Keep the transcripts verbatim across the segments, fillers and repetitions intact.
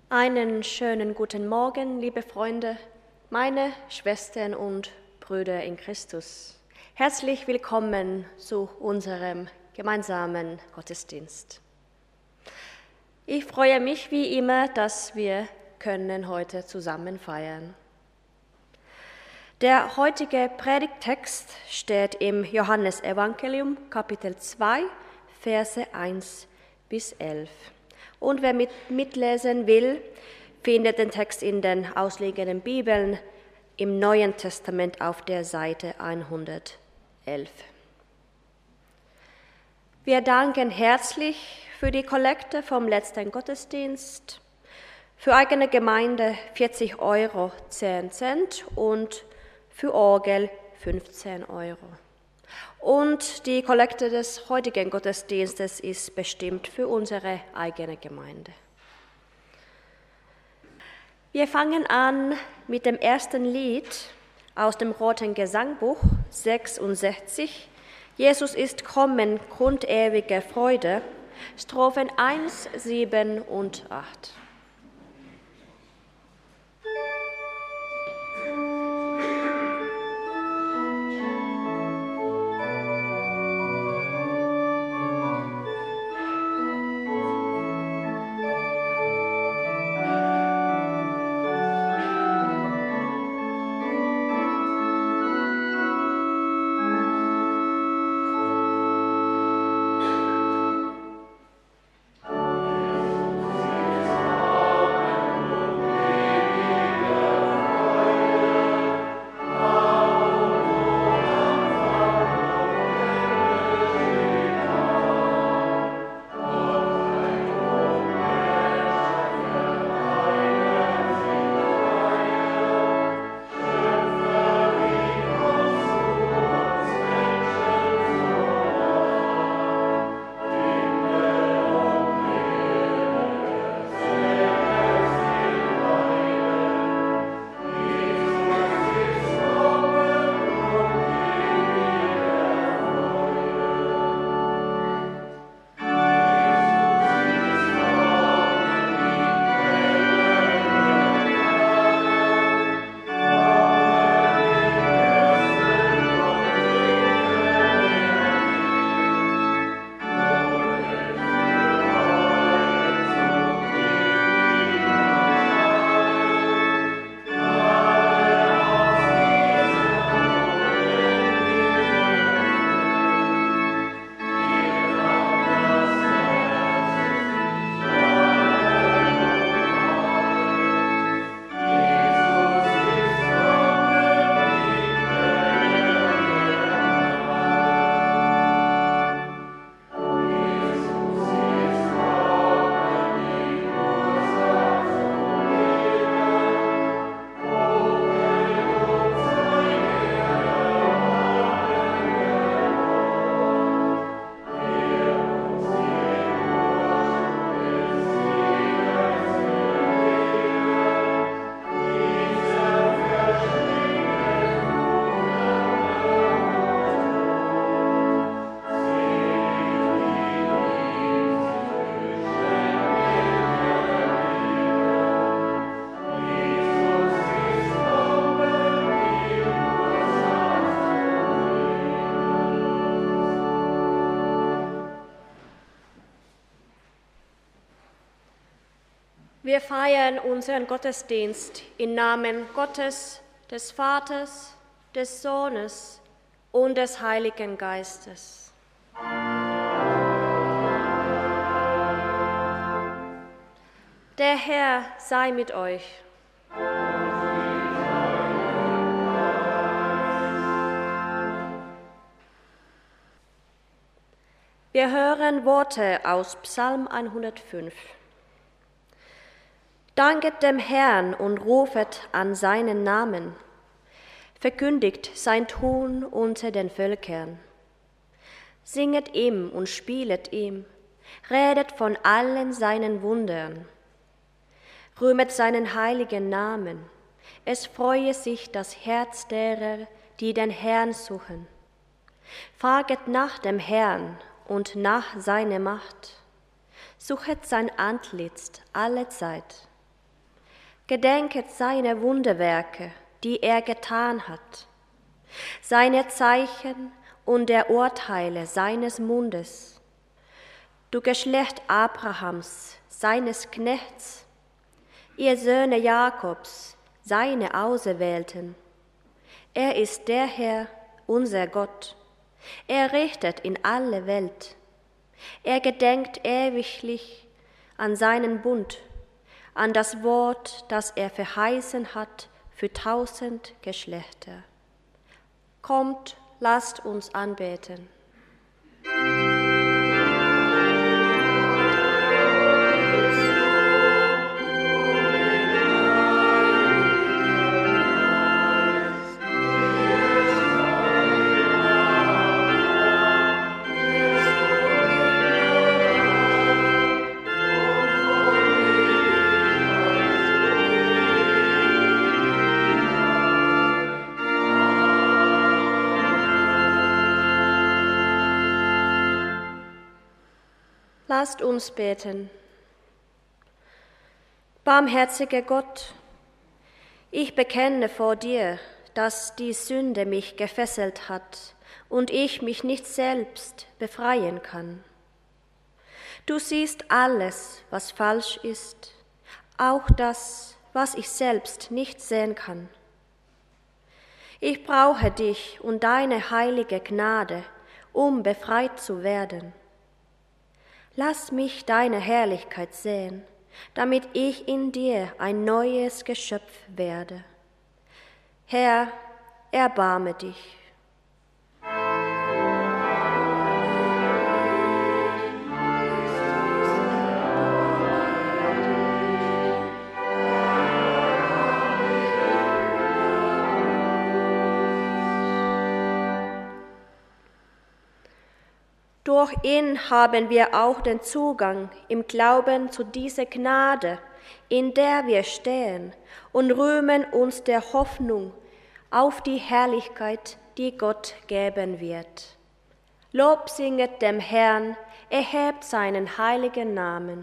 Einen schönen guten Morgen, liebe Freunde, meine Schwestern und Brüder in Christus. Herzlich willkommen zu unserem gemeinsamen Gottesdienst. Ich freue mich wie immer, dass wir können heute zusammen feiern. Der heutige Predigttext steht im Johannesevangelium, Kapitel zwei, Verse eins bis elf. Und wer mit, mitlesen will, findet den Text in den ausliegenden Bibeln im Neuen Testament auf der Seite hundertelf. Wir danken herzlich für die Kollekte vom letzten Gottesdienst, für eigene Gemeinde vierzig Euro zehn Cent und für Orgel fünfzehn Euro. Und die Kollekte des heutigen Gottesdienstes ist bestimmt für unsere eigene Gemeinde. Wir fangen an mit dem ersten Lied aus dem Roten Gesangbuch sechsundsechzig. Jesus ist kommen, Grund ewiger Freude, Strophen eins, sieben und acht. Wir feiern unseren Gottesdienst im Namen Gottes, des Vaters, des Sohnes und des Heiligen Geistes. Der Herr sei mit euch. Wir hören Worte aus Psalm hundertfünf. Danket dem Herrn und rufet an seinen Namen, verkündigt sein Tun unter den Völkern. Singet ihm und spielet ihm, redet von allen seinen Wundern. Rühmet seinen heiligen Namen, es freue sich das Herz derer, die den Herrn suchen. Fraget nach dem Herrn und nach seiner Macht, suchet sein Antlitz alle Zeit. gedenket seine Wunderwerke, die er getan hat, seine Zeichen und der Urteile seines Mundes. Du Geschlecht Abrahams, seines Knechts, ihr Söhne Jakobs, seine Auserwählten. Er ist der Herr, unser Gott. Er richtet in alle Welt. Er gedenkt ewiglich an seinen Bund, an das Wort, das er verheißen hat für tausend Geschlechter. Kommt, lasst uns anbeten. Lasst uns beten. Barmherziger Gott, ich bekenne vor dir, dass die Sünde mich gefesselt hat und ich mich nicht selbst befreien kann. Du siehst alles, was falsch ist, auch das, was ich selbst nicht sehen kann. Ich brauche dich und deine heilige Gnade, um befreit zu werden. Lass mich deine Herrlichkeit sehen, damit ich in dir ein neues Geschöpf werde. Herr, erbarme dich. Durch ihn haben wir auch den Zugang im Glauben zu dieser Gnade, in der wir stehen, und rühmen uns der Hoffnung auf die Herrlichkeit, die Gott geben wird. Lob singet dem Herrn, erhebt seinen heiligen Namen.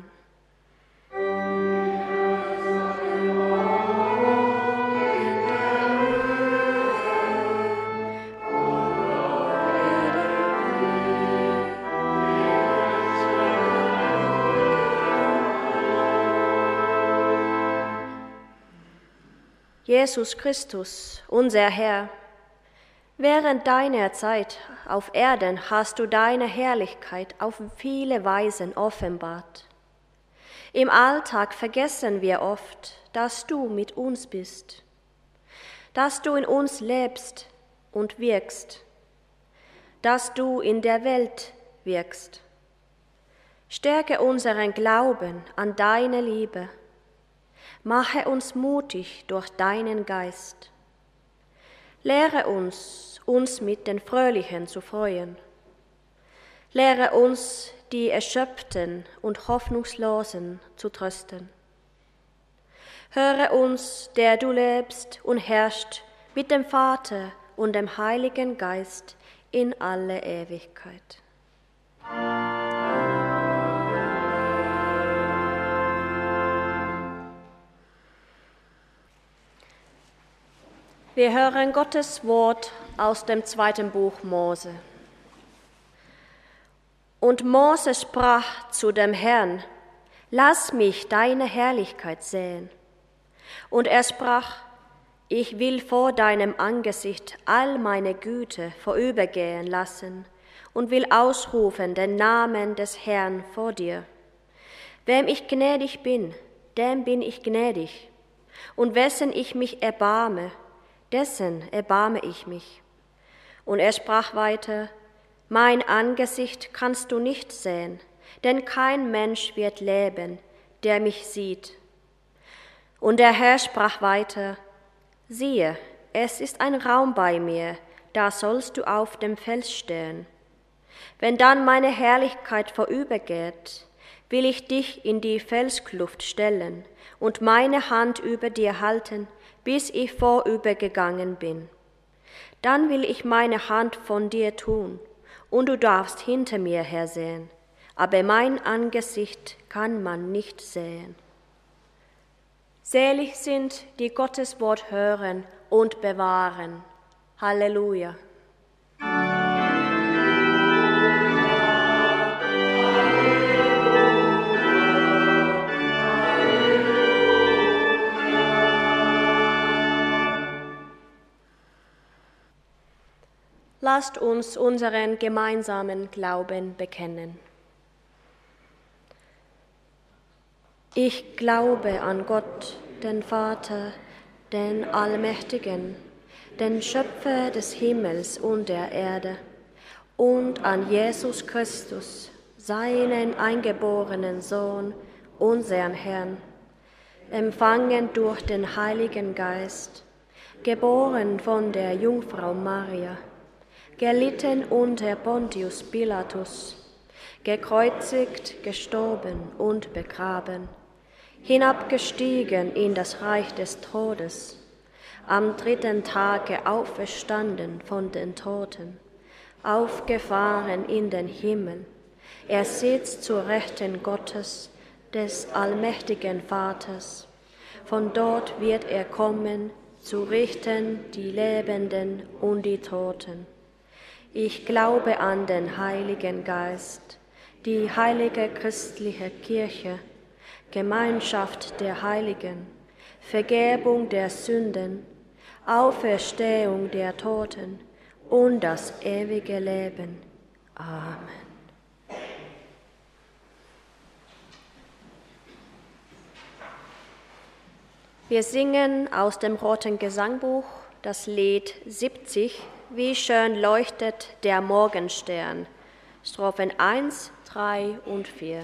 Jesus Christus, unser Herr, während deiner Zeit auf Erden hast du deine Herrlichkeit auf viele Weisen offenbart. Im Alltag vergessen wir oft, dass du mit uns bist, dass du in uns lebst und wirkst, dass du in der Welt wirkst. Stärke unseren Glauben an deine Liebe. Mache uns mutig durch deinen Geist. Lehre uns, uns mit den Fröhlichen zu freuen. Lehre uns, die Erschöpften und Hoffnungslosen zu trösten. Höre uns, der du lebst und herrschst mit dem Vater und dem Heiligen Geist in alle Ewigkeit. Wir hören Gottes Wort aus dem zweiten Buch Mose. Und Mose sprach zu dem Herrn: Lass mich deine Herrlichkeit sehen. Und er sprach: Ich will vor deinem Angesicht all meine Güte vorübergehen lassen und will ausrufen den Namen des Herrn vor dir. Wem ich gnädig bin, dem bin ich gnädig, und wessen ich mich erbarme, dessen erbarme ich mich. Und er sprach weiter: Mein Angesicht kannst du nicht sehen, denn kein Mensch wird leben, der mich sieht. Und der Herr sprach weiter: Siehe, es ist ein Raum bei mir, da sollst du auf dem Fels stehen. Wenn dann meine Herrlichkeit vorübergeht, will ich dich in die Felskluft stellen und meine Hand über dir halten, bis ich vorübergegangen bin. Dann will ich meine Hand von dir tun, und du darfst hinter mir hersehen, aber mein Angesicht kann man nicht sehen. Selig sind, die Gottes Wort hören und bewahren. Halleluja. Lasst uns unseren gemeinsamen Glauben bekennen. Ich glaube an Gott, den Vater, den Allmächtigen, den Schöpfer des Himmels und der Erde, und an Jesus Christus, seinen eingeborenen Sohn, unseren Herrn, empfangen durch den Heiligen Geist, geboren von der Jungfrau Maria, gelitten unter Pontius Pilatus, gekreuzigt, gestorben und begraben, hinabgestiegen in das Reich des Todes, am dritten Tage auferstanden von den Toten, aufgefahren in den Himmel. Er sitzt zur Rechten Gottes, des allmächtigen Vaters. Von dort wird er kommen, zu richten die Lebenden und die Toten. Ich glaube an den Heiligen Geist, die heilige christliche Kirche, Gemeinschaft der Heiligen, Vergebung der Sünden, Auferstehung der Toten und das ewige Leben. Amen. Wir singen aus dem Roten Gesangbuch das Lied siebzig, Wie schön leuchtet der Morgenstern, Strophen eins, drei und vier.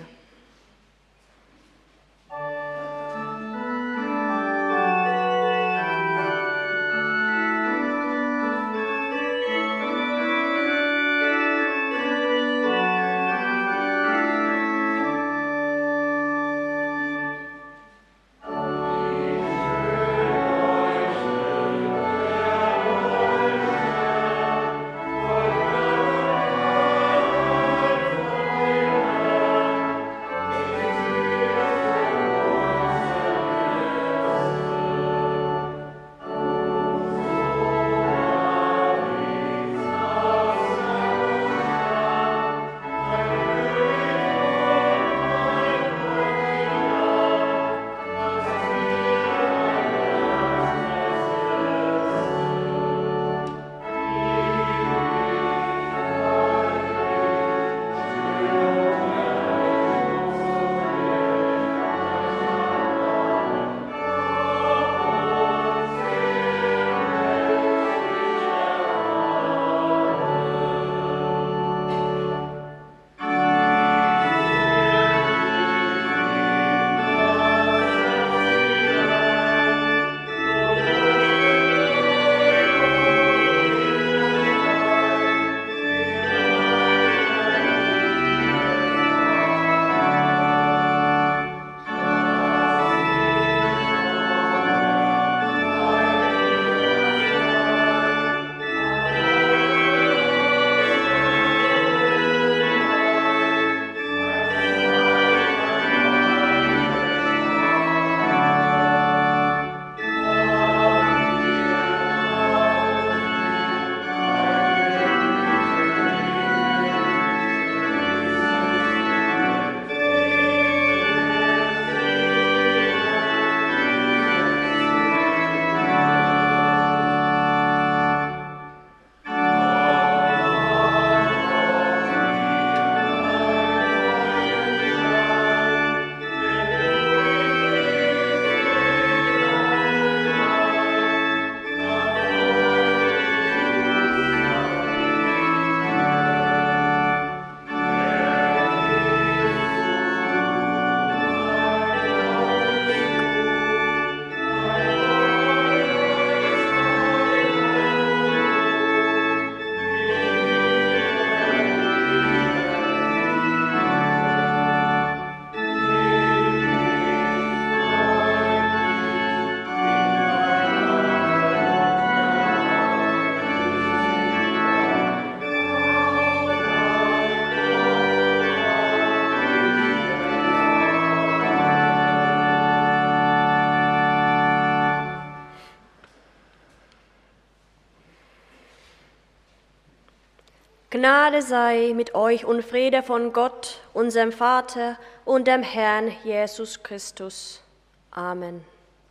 Gnade sei mit euch und Friede von Gott, unserem Vater und dem Herrn Jesus Christus. Amen.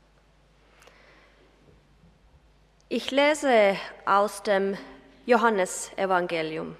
Ich lese aus dem Johannesevangelium.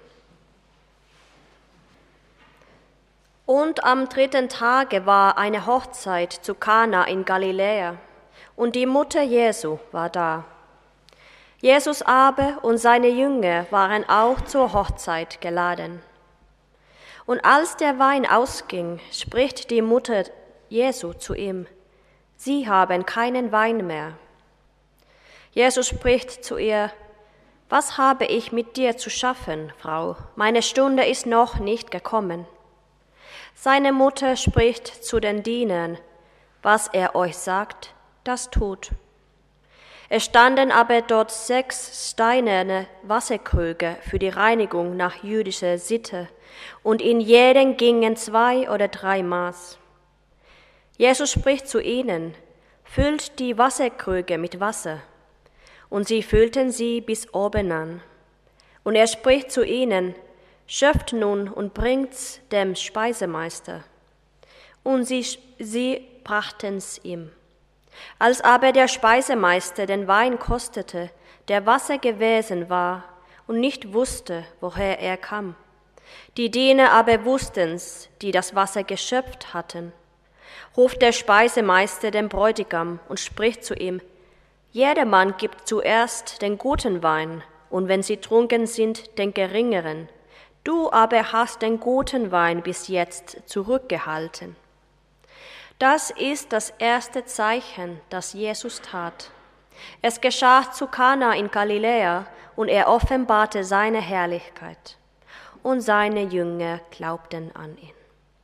Und am dritten Tage war eine Hochzeit zu Kana in Galiläa, und die Mutter Jesu war da. Jesus aber und seine Jünger waren auch zur Hochzeit geladen. Und als der Wein ausging, spricht die Mutter Jesu zu ihm: Sie haben keinen Wein mehr. Jesus spricht zu ihr: Was habe ich mit dir zu schaffen, Frau? Meine Stunde ist noch nicht gekommen. Seine Mutter spricht zu den Dienern: Was er euch sagt, das tut. Es standen aber dort sechs steinerne Wasserkrüge für die Reinigung nach jüdischer Sitte, und in jeden gingen zwei oder drei Maß. Jesus spricht zu ihnen: Füllt die Wasserkrüge mit Wasser. Und sie füllten sie bis oben an. Und er spricht zu ihnen: Schöpft nun und bringt's dem Speisemeister. Und sie, sie brachten's ihm. Als aber der Speisemeister den Wein kostete, der Wasser gewesen war, und nicht wusste, woher er kam, die Diener aber wussten's, die das Wasser geschöpft hatten, ruft der Speisemeister den Bräutigam und spricht zu ihm: Jedermann gibt zuerst den guten Wein, und wenn sie trunken sind, den geringeren. Du aber hast den guten Wein bis jetzt zurückgehalten. Das ist das erste Zeichen, das Jesus tat. Es geschah zu Kana in Galiläa, und er offenbarte seine Herrlichkeit. Und seine Jünger glaubten an ihn.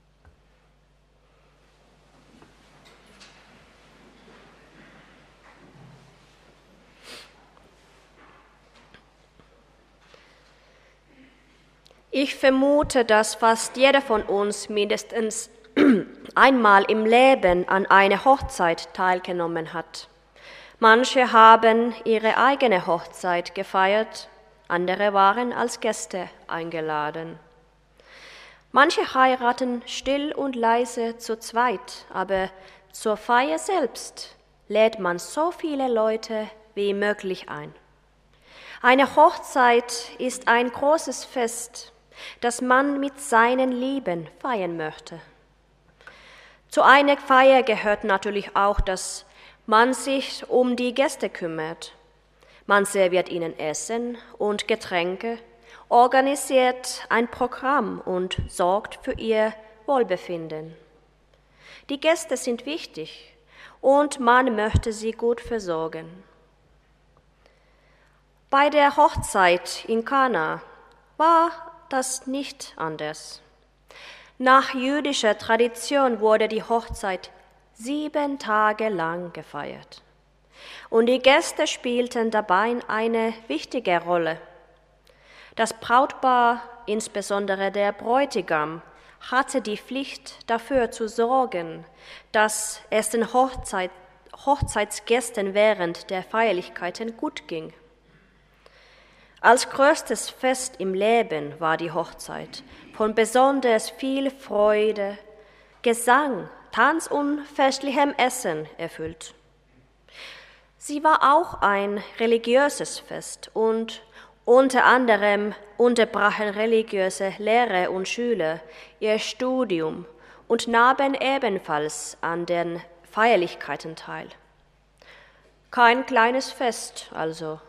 Ich vermute, dass fast jeder von uns mindestens einmal im Leben an einer Hochzeit teilgenommen hat. Manche haben ihre eigene Hochzeit gefeiert, andere waren als Gäste eingeladen. Manche heiraten still und leise zu zweit, aber zur Feier selbst lädt man so viele Leute wie möglich ein. Eine Hochzeit ist ein großes Fest, das man mit seinen Lieben feiern möchte. Zu einer Feier gehört natürlich auch, dass man sich um die Gäste kümmert. Man serviert ihnen Essen und Getränke, organisiert ein Programm und sorgt für ihr Wohlbefinden. Die Gäste sind wichtig und man möchte sie gut versorgen. Bei der Hochzeit in Kana war das nicht anders. Nach jüdischer Tradition wurde die Hochzeit sieben Tage lang gefeiert. Und die Gäste spielten dabei eine wichtige Rolle. Das Brautpaar, insbesondere der Bräutigam, hatte die Pflicht, dafür zu sorgen, dass es den Hochzeit, Hochzeitsgästen während der Feierlichkeiten gut ging. Als größtes Fest im Leben war die Hochzeit von besonders viel Freude, Gesang, Tanz und festlichem Essen erfüllt. Sie war auch ein religiöses Fest und unter anderem unterbrachen religiöse Lehrer und Schüler ihr Studium und nahmen ebenfalls an den Feierlichkeiten teil. Kein kleines Fest also.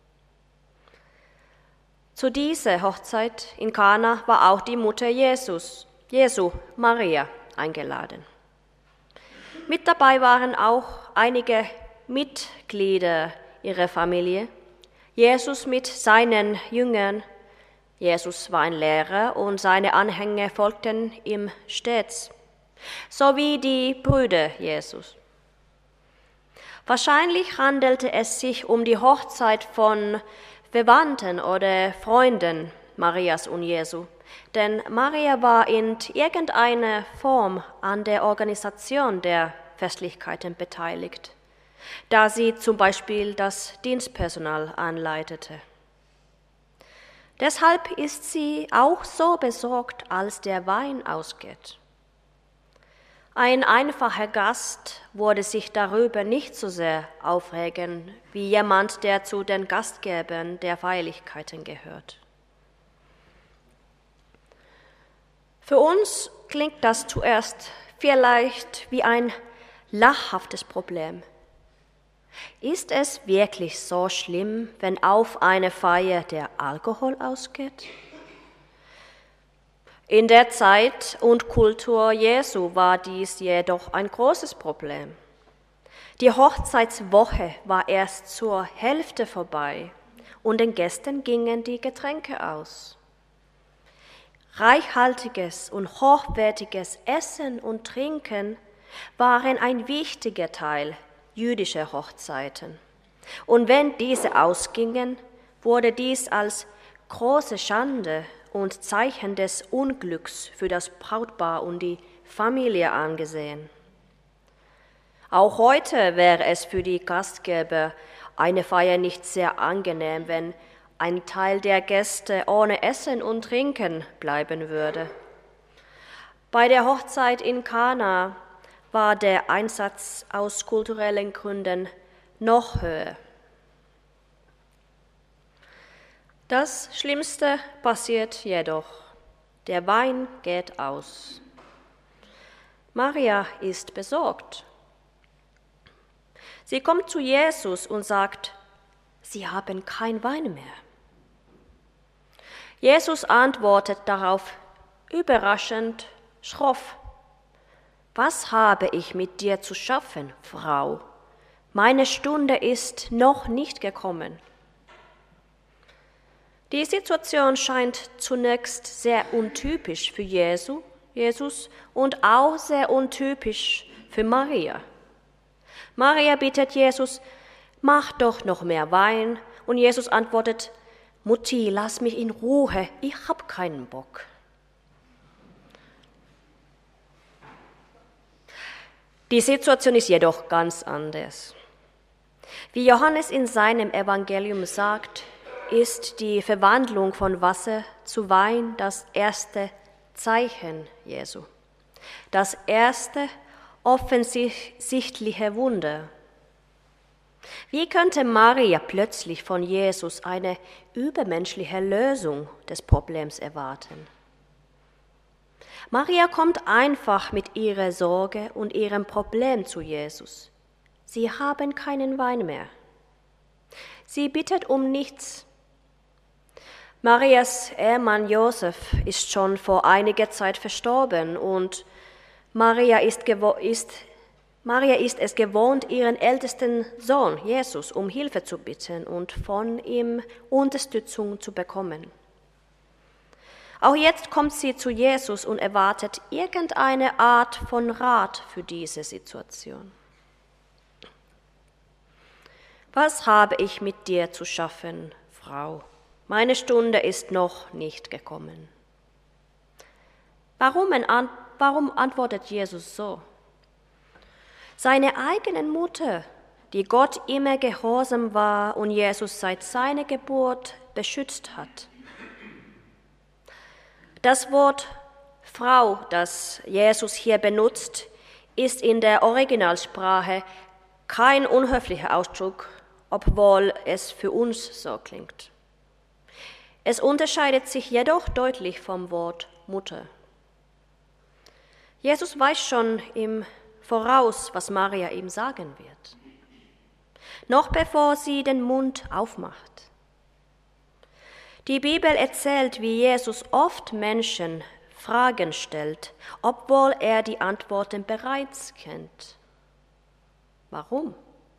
Zu dieser Hochzeit in Kana war auch die Mutter Jesus, Jesu, Maria, eingeladen. Mit dabei waren auch einige Mitglieder ihrer Familie, Jesus mit seinen Jüngern. Jesus war ein Lehrer und seine Anhänger folgten ihm stets, sowie die Brüder Jesus. Wahrscheinlich handelte es sich um die Hochzeit von Verwandten oder Freunden Marias und Jesu, denn Maria war in irgendeiner Form an der Organisation der Festlichkeiten beteiligt, da sie zum Beispiel das Dienstpersonal anleitete. Deshalb ist sie auch so besorgt, als der Wein ausgeht. Ein einfacher Gast würde sich darüber nicht so sehr aufregen, wie jemand, der zu den Gastgebern der Feierlichkeiten gehört. Für uns klingt das zuerst vielleicht wie ein lachhaftes Problem. Ist es wirklich so schlimm, wenn auf eine Feier der Alkohol ausgeht? In der Zeit und Kultur Jesu war dies jedoch ein großes Problem. Die Hochzeitswoche war erst zur Hälfte vorbei und den Gästen gingen die Getränke aus. Reichhaltiges und hochwertiges Essen und Trinken waren ein wichtiger Teil jüdischer Hochzeiten. Und wenn diese ausgingen, wurde dies als große Schande und Zeichen des Unglücks für das Brautpaar und die Familie angesehen. Auch heute wäre es für die Gastgeber eine Feier nicht sehr angenehm, wenn ein Teil der Gäste ohne Essen und Trinken bleiben würde. Bei der Hochzeit in Kana war der Einsatz aus kulturellen Gründen noch höher. Das Schlimmste passiert jedoch. Der Wein geht aus. Maria ist besorgt. Sie kommt zu Jesus und sagt, Sie haben kein Wein mehr. Jesus antwortet darauf überraschend schroff. Was habe ich mit dir zu schaffen, Frau? Meine Stunde ist noch nicht gekommen. Die Situation scheint zunächst sehr untypisch für Jesu, Jesus und auch sehr untypisch für Maria. Maria bittet Jesus, mach doch noch mehr Wein. Und Jesus antwortet, Mutti, lass mich in Ruhe, ich hab keinen Bock. Die Situation ist jedoch ganz anders. Wie Johannes in seinem Evangelium sagt, ist die Verwandlung von Wasser zu Wein das erste Zeichen Jesu, das erste offensichtliche Wunder. Wie könnte Maria plötzlich von Jesus eine übermenschliche Lösung des Problems erwarten? Maria kommt einfach mit ihrer Sorge und ihrem Problem zu Jesus. Sie haben keinen Wein mehr. Sie bittet um nichts. Marias Ehemann Josef ist schon vor einiger Zeit verstorben und Maria ist, gewo- ist, Maria ist es gewohnt, ihren ältesten Sohn Jesus um Hilfe zu bitten und von ihm Unterstützung zu bekommen. Auch jetzt kommt sie zu Jesus und erwartet irgendeine Art von Rat für diese Situation. Was habe ich mit dir zu schaffen, Frau? Meine Stunde ist noch nicht gekommen. Warum, warum antwortet Jesus so? Seine eigene Mutter, die Gott immer gehorsam war und Jesus seit seiner Geburt beschützt hat. Das Wort Frau, das Jesus hier benutzt, ist in der Originalsprache kein unhöflicher Ausdruck, obwohl es für uns so klingt. Es unterscheidet sich jedoch deutlich vom Wort Mutter. Jesus weiß schon im Voraus, was Maria ihm sagen wird, noch bevor sie den Mund aufmacht. Die Bibel erzählt, wie Jesus oft Menschen Fragen stellt, obwohl er die Antworten bereits kennt. Warum?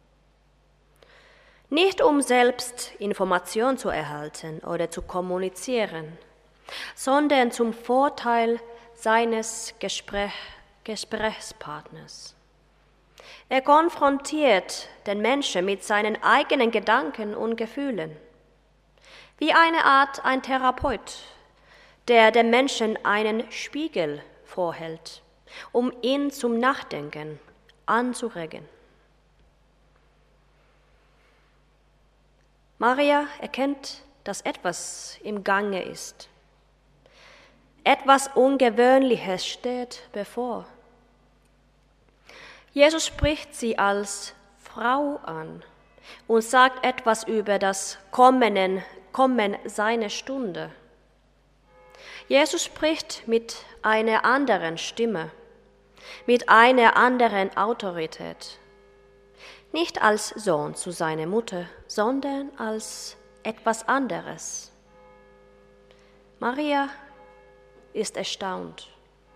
Nicht um selbst Information zu erhalten oder zu kommunizieren, sondern zum Vorteil seines Gespräch, Gesprächspartners. Er konfrontiert den Menschen mit seinen eigenen Gedanken und Gefühlen, wie eine Art ein Therapeut, der dem Menschen einen Spiegel vorhält, um ihn zum Nachdenken anzuregen. Maria erkennt dass etwas im Gange ist. Etwas Ungewöhnliches steht bevor. Jesus spricht sie als Frau an und sagt etwas über das Kommen, Kommen seiner Stunde. Jesus spricht mit einer anderen Stimme, mit einer anderen Autorität. Nicht als Sohn zu seiner Mutter, sondern als etwas anderes. Maria ist erstaunt.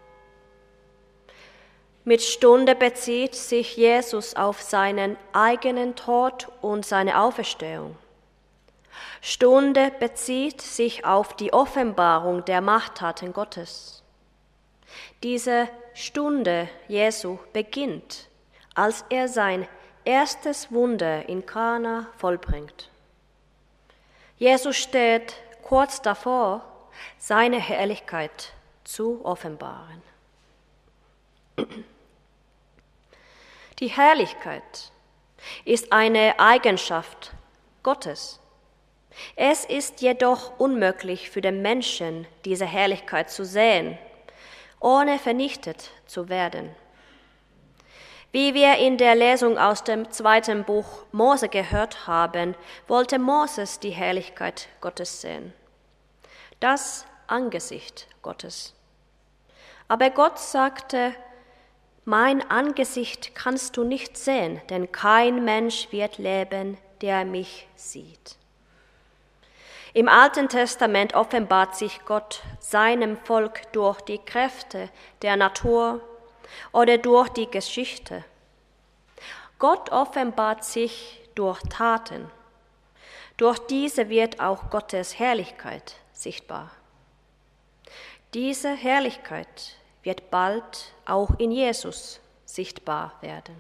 Mit Stunde bezieht sich Jesus auf seinen eigenen Tod und seine Auferstehung. Stunde bezieht sich auf die Offenbarung der Machttaten Gottes. Diese Stunde Jesu beginnt, als er sein erstes Wunder in Kana vollbringt. Jesus steht kurz davor, seine Herrlichkeit zu offenbaren. Die Herrlichkeit ist eine Eigenschaft Gottes. Es ist jedoch unmöglich für den Menschen, diese Herrlichkeit zu sehen, ohne vernichtet zu werden. Wie wir in der Lesung aus dem zweiten Buch Mose gehört haben, wollte Moses die Herrlichkeit Gottes sehen, das Angesicht Gottes. Aber Gott sagte, mein Angesicht kannst du nicht sehen, denn kein Mensch wird leben, der mich sieht. Im Alten Testament offenbart sich Gott seinem Volk durch die Kräfte der Natur oder durch die Geschichte. Gott offenbart sich durch Taten. Durch diese wird auch Gottes Herrlichkeit sichtbar. Diese Herrlichkeit wird bald auch in Jesus sichtbar werden.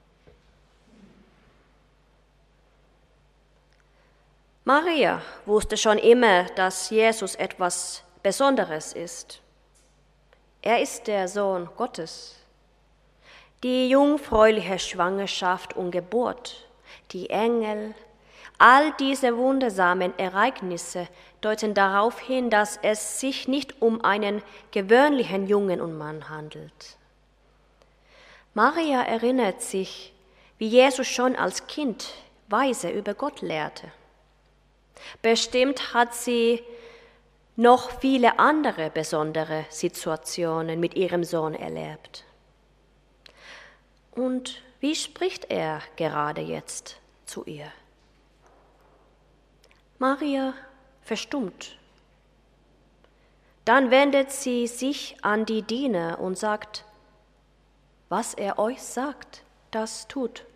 Maria wusste schon immer, dass Jesus etwas Besonderes ist. Er ist der Sohn Gottes. Die jungfräuliche Schwangerschaft und Geburt, die Engel, all diese wundersamen Ereignisse deuten darauf hin, dass es sich nicht um einen gewöhnlichen Jungen und Mann handelt. Maria erinnert sich, wie Jesus schon als Kind weise über Gott lehrte. Bestimmt hat sie noch viele andere besondere Situationen mit ihrem Sohn erlebt. Und wie spricht er gerade jetzt zu ihr? Maria verstummt. Dann wendet sie sich an die Diener und sagt, was er euch sagt, das tut.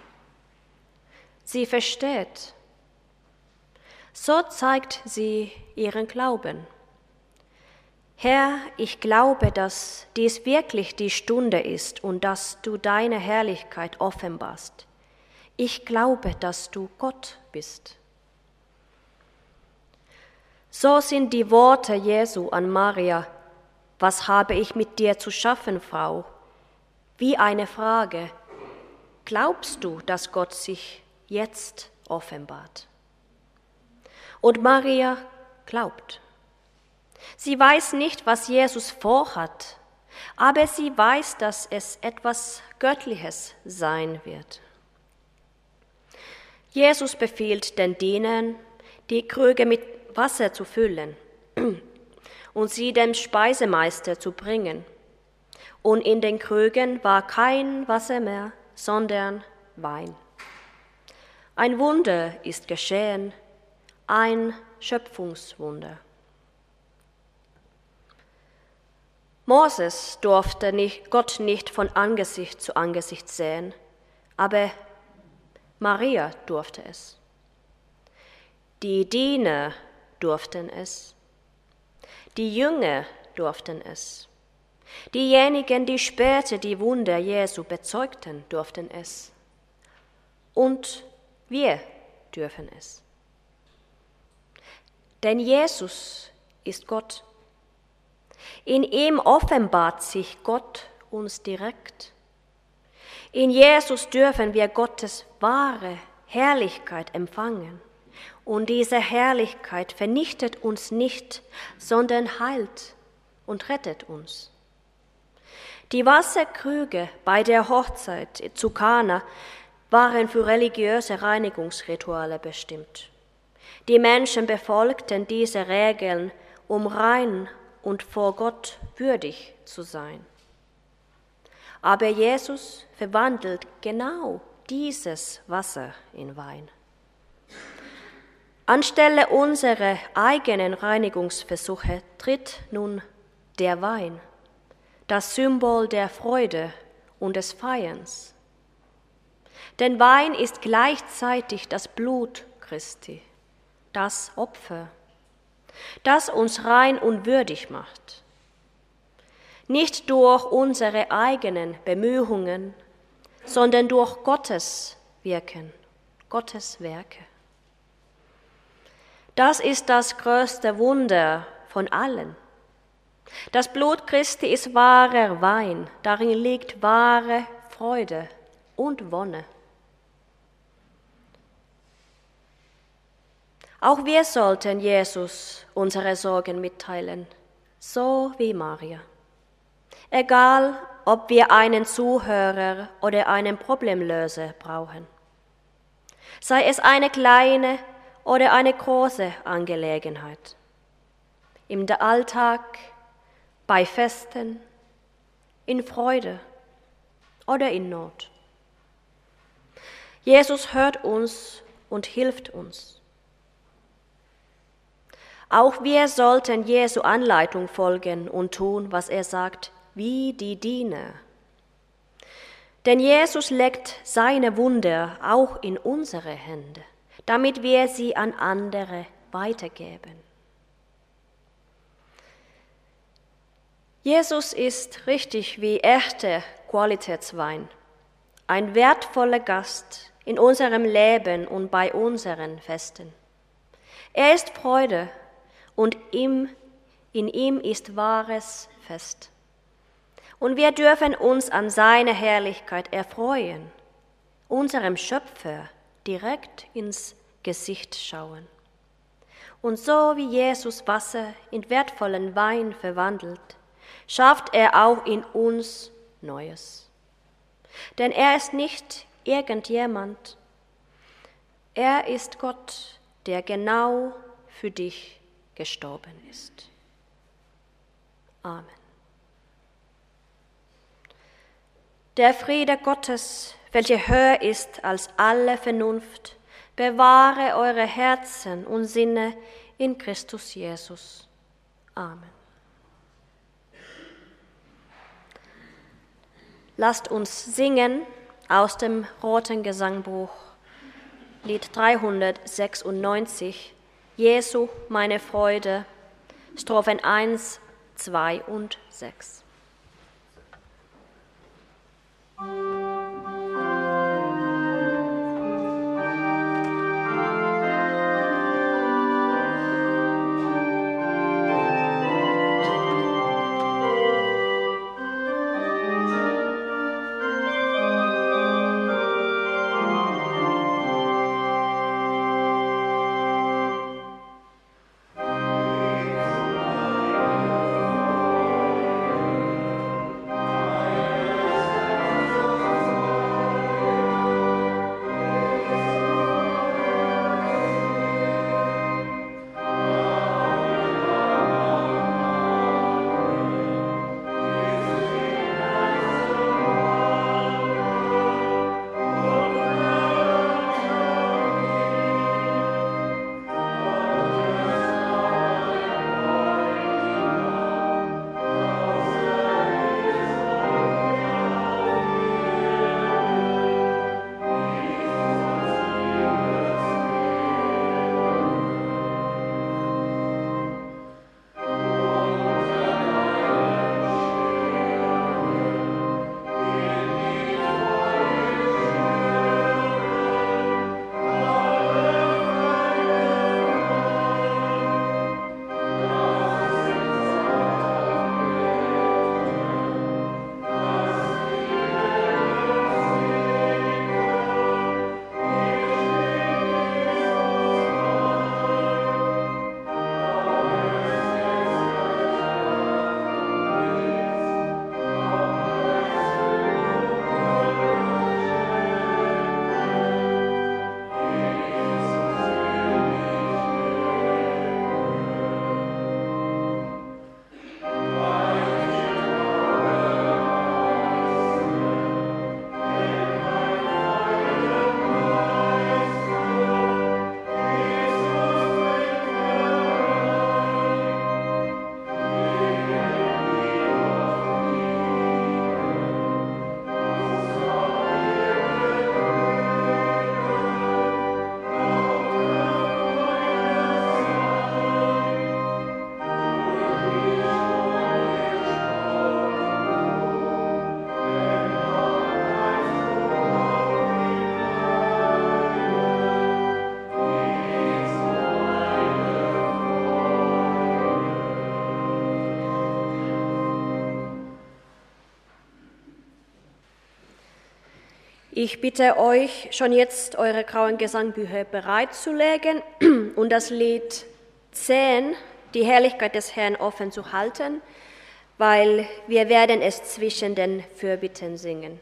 Sie versteht. So zeigt sie ihren Glauben. Herr, ich glaube, dass dies wirklich die Stunde ist und dass du deine Herrlichkeit offenbarst. Ich glaube, dass du Gott bist. So sind die Worte Jesu an Maria, was habe ich mit dir zu schaffen, Frau? Wie eine Frage, glaubst du, dass Gott sich jetzt offenbart? Und Maria glaubt. Sie weiß nicht, was Jesus vorhat, aber sie weiß, dass es etwas Göttliches sein wird. Jesus befiehlt den Dienern, die Krüge mit Wasser zu füllen und sie dem Speisemeister zu bringen. Und in den Krügen war kein Wasser mehr, sondern Wein. Ein Wunder ist geschehen, ein Schöpfungswunder. Moses durfte nicht, Gott nicht von Angesicht zu Angesicht sehen, aber Maria durfte es. Die Diener durften es. Die Jünger durften es. Diejenigen, die später die Wunder Jesu bezeugten, durften es. Und wir dürfen es. Denn Jesus ist Gott. In ihm offenbart sich Gott uns direkt. In Jesus dürfen wir Gottes wahre Herrlichkeit empfangen. Und diese Herrlichkeit vernichtet uns nicht, sondern heilt und rettet uns. Die Wasserkrüge bei der Hochzeit zu Kana waren für religiöse Reinigungsrituale bestimmt. Die Menschen befolgten diese Regeln, um rein und vor Gott würdig zu sein. Aber Jesus verwandelt genau dieses Wasser in Wein. Anstelle unserer eigenen Reinigungsversuche tritt nun der Wein, das Symbol der Freude und des Feierns. Denn Wein ist gleichzeitig das Blut Christi, das Opfer, das uns rein und würdig macht. Nicht durch unsere eigenen Bemühungen, sondern durch Gottes Wirken, Gottes Werke. Das ist das größte Wunder von allen. Das Blut Christi ist wahrer Wein, darin liegt wahre Freude und Wonne. Auch wir sollten Jesus unsere Sorgen mitteilen, so wie Maria. Egal, ob wir einen Zuhörer oder einen Problemlöser brauchen. Sei es eine kleine oder eine große Angelegenheit. Im Alltag, bei Festen, in Freude oder in Not. Jesus hört uns und hilft uns. Auch wir sollten Jesu Anleitung folgen und tun, was er sagt, wie die Diener. Denn Jesus legt seine Wunder auch in unsere Hände, damit wir sie an andere weitergeben. Jesus ist richtig wie echter Qualitätswein, ein wertvoller Gast in unserem Leben und bei unseren Festen. Er ist Freude und ihm, in ihm ist wahres Fest. Und wir dürfen uns an seiner Herrlichkeit erfreuen, unserem Schöpfer direkt ins Gesicht schauen. Und so wie Jesus Wasser in wertvollen Wein verwandelt, schafft er auch in uns Neues. Denn er ist nicht irgendjemand, er ist Gott, der genau für dich gestorben ist. Amen. Der Friede Gottes, welcher höher ist als alle Vernunft, bewahre eure Herzen und Sinne in Christus Jesus. Amen. Lasst uns singen aus dem Roten Gesangbuch, Lied dreihundertsechsundneunzig, Jesu, meine Freude, Strophen eins, zwei und sechs. Ich bitte euch, schon jetzt eure grauen Gesangbücher bereitzulegen und das Lied zehn, die Herrlichkeit des Herrn, offen zu halten, weil wir werden es zwischen den Fürbitten singen.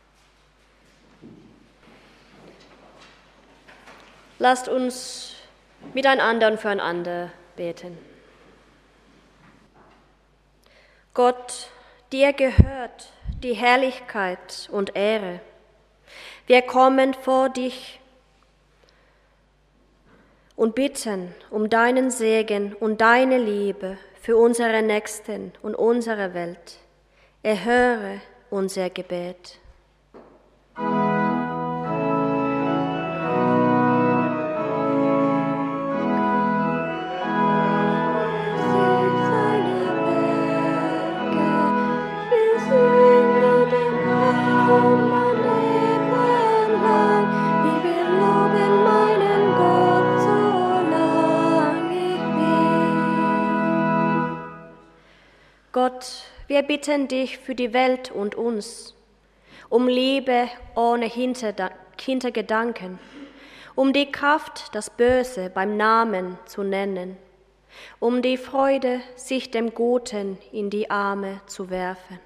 Lasst uns miteinander und füreinander beten. Gott, dir gehört die Herrlichkeit und Ehre. Wir kommen vor dich und bitten um deinen Segen und deine Liebe für unsere Nächsten und unsere Welt. Erhöre unser Gebet. Gott, wir bitten dich für die Welt und uns, um Liebe ohne Hintergedanken, um die Kraft, das Böse beim Namen zu nennen, um die Freude, sich dem Guten in die Arme zu werfen.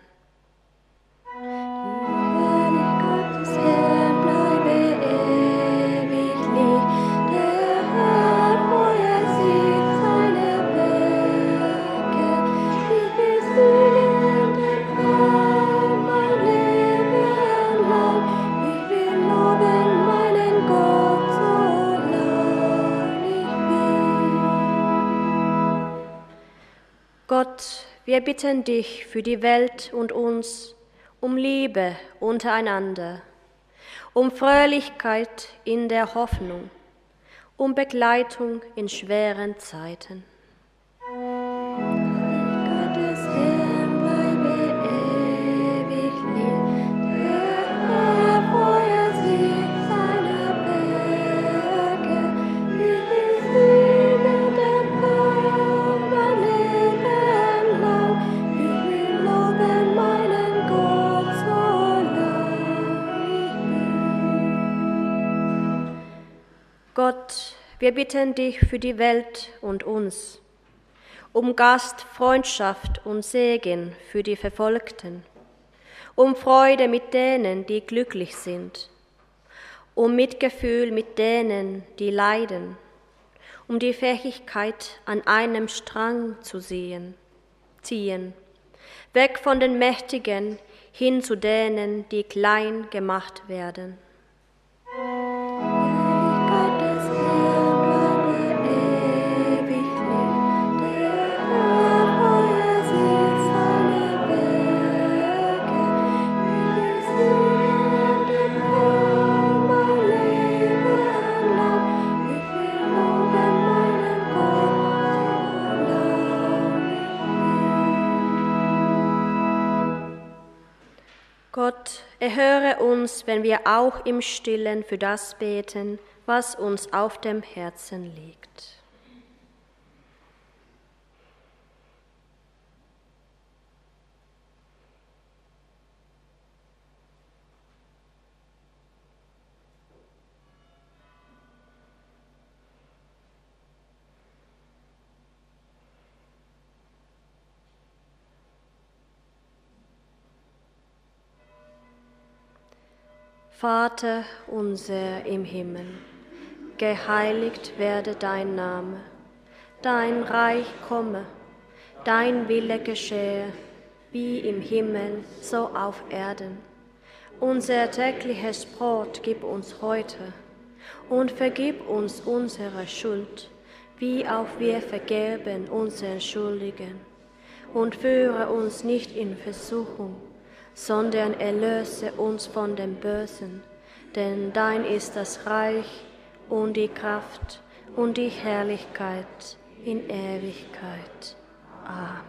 Gott, wir bitten dich für die Welt und uns, um Liebe untereinander, um Fröhlichkeit in der Hoffnung, um Begleitung in schweren Zeiten. Gott, wir bitten dich für die Welt und uns, um Gastfreundschaft und Segen für die Verfolgten, um Freude mit denen, die glücklich sind, um Mitgefühl mit denen, die leiden, um die Fähigkeit, an einem Strang zu ziehen, ziehen, weg von den Mächtigen hin zu denen, die klein gemacht werden. Gott, erhöre uns, wenn wir auch im Stillen für das beten, was uns auf dem Herzen liegt. Vater unser im Himmel, geheiligt werde dein Name, dein Reich komme, dein Wille geschehe, wie im Himmel, so auf Erden. Unser tägliches Brot gib uns heute und vergib uns unsere Schuld, wie auch wir vergeben unseren Schuldigen. Und führe uns nicht in Versuchung, sondern erlöse uns von dem Bösen, denn dein ist das Reich und die Kraft und die Herrlichkeit in Ewigkeit. Amen.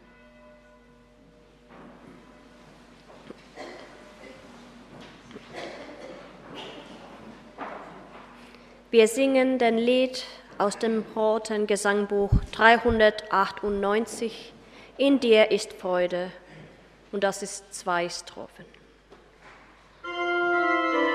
Wir singen den Lied aus dem roten Gesangbuch dreihundertachtundneunzig, In dir ist Freude. Und das ist zwei Strophen.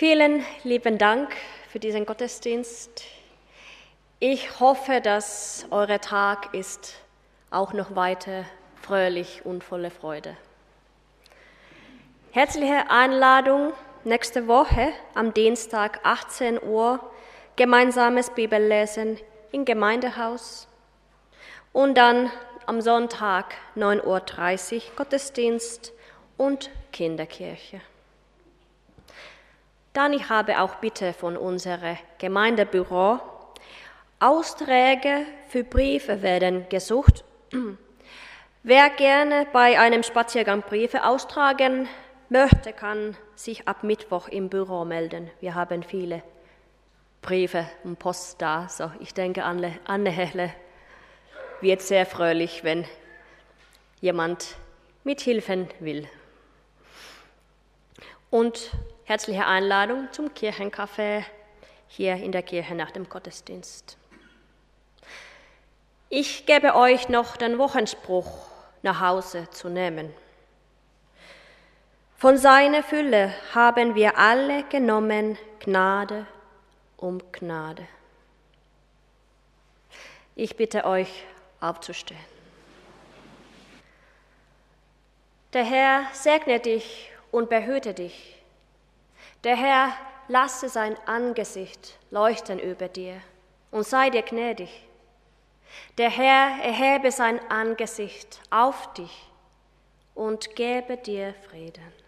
Vielen lieben Dank für diesen Gottesdienst. Ich hoffe, dass euer Tag ist auch noch weiter fröhlich und voller Freude. Herzliche Einladung, nächste Woche am Dienstag achtzehn Uhr gemeinsames Bibellesen im Gemeindehaus und dann am Sonntag neun Uhr dreißig Gottesdienst und Kinderkirche. Dann ich habe auch Bitte von unserem Gemeindebüro. Aufträge für Briefe werden gesucht. Wer gerne bei einem Spaziergang Briefe austragen möchte, kann sich ab Mittwoch im Büro melden. Wir haben viele Briefe und Post da. So, ich denke, Anne, Anne Helle wird sehr fröhlich, wenn jemand mithelfen will. Und herzliche Einladung zum Kirchencafé hier in der Kirche nach dem Gottesdienst. Ich gebe euch noch den Wochenspruch nach Hause zu nehmen. Von seiner Fülle haben wir alle genommen, Gnade um Gnade. Ich bitte euch, aufzustehen. Der Herr segne dich und behüte dich. Der Herr lasse sein Angesicht leuchten über dir und sei dir gnädig. Der Herr erhebe sein Angesicht auf dich und gebe dir Frieden.